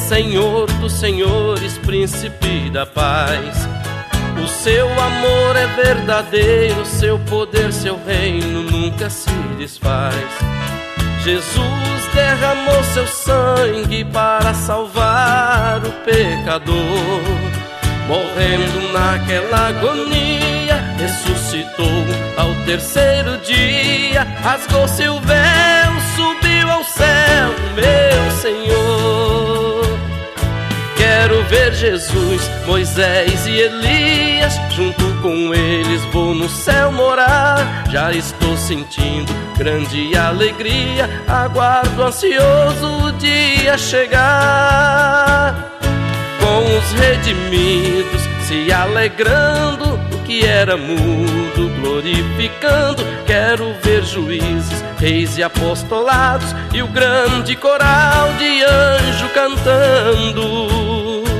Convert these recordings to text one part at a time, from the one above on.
Senhor dos senhores, príncipe da paz. O seu amor é verdadeiro, seu poder, seu reino nunca se desfaz. Jesus derramou seu sangue para salvar o pecador. Morrendo naquela agonia, ressuscitou ao terceiro dia. Rasgou seu véu, subiu ao céu, meu Senhor. Quero ver Jesus, Moisés e Elias, junto com eles vou no céu morar. Já estou sentindo grande alegria, aguardo ansioso o dia chegar. Com os redimidos se alegrando, o que era mudo glorificando. Quero ver juízes, reis e apostolados, e o grande coral de anjo cantando.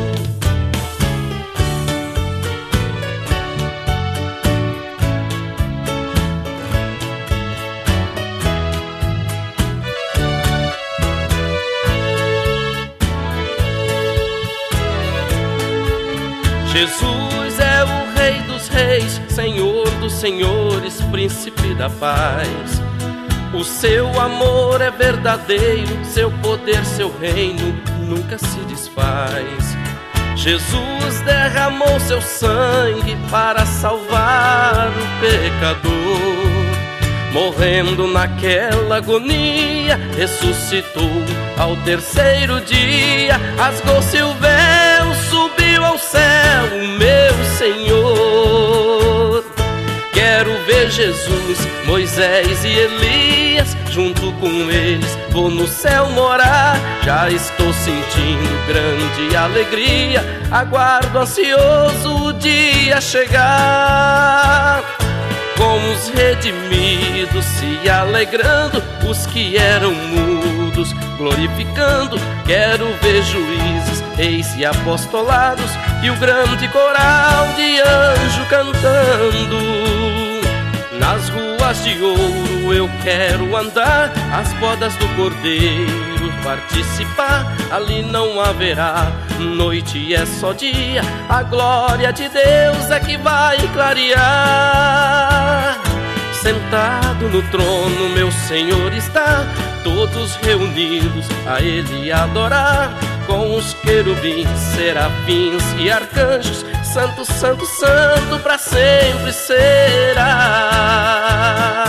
Jesus é o Rei dos reis, Senhor dos senhores, príncipe da paz. O seu amor é verdadeiro, seu poder, seu reino nunca se desfaz. Jesus derramou seu sangue para salvar o pecador. Morrendo naquela agonia, ressuscitou ao terceiro dia. Rasgou seu véu, subiu ao céu, meu Senhor. Quero ver Jesus, Moisés e Elias, junto com eles vou no céu morar. Já estou sentindo grande alegria, aguardo ansioso o dia chegar. Com os redimidos se alegrando, os que eram mudos glorificando. Quero ver juízes, reis e apostolados, e o grande coral de anjo cantando. Nas ruas de ouro eu quero andar, as bodas do Cordeiro participar. Ali não haverá noite, é só dia, a glória de Deus é que vai clarear. Sentado no trono meu Senhor está, todos reunidos a Ele adorar. Com os querubins, serafins e arcanjos, santo, santo, santo, pra sempre será.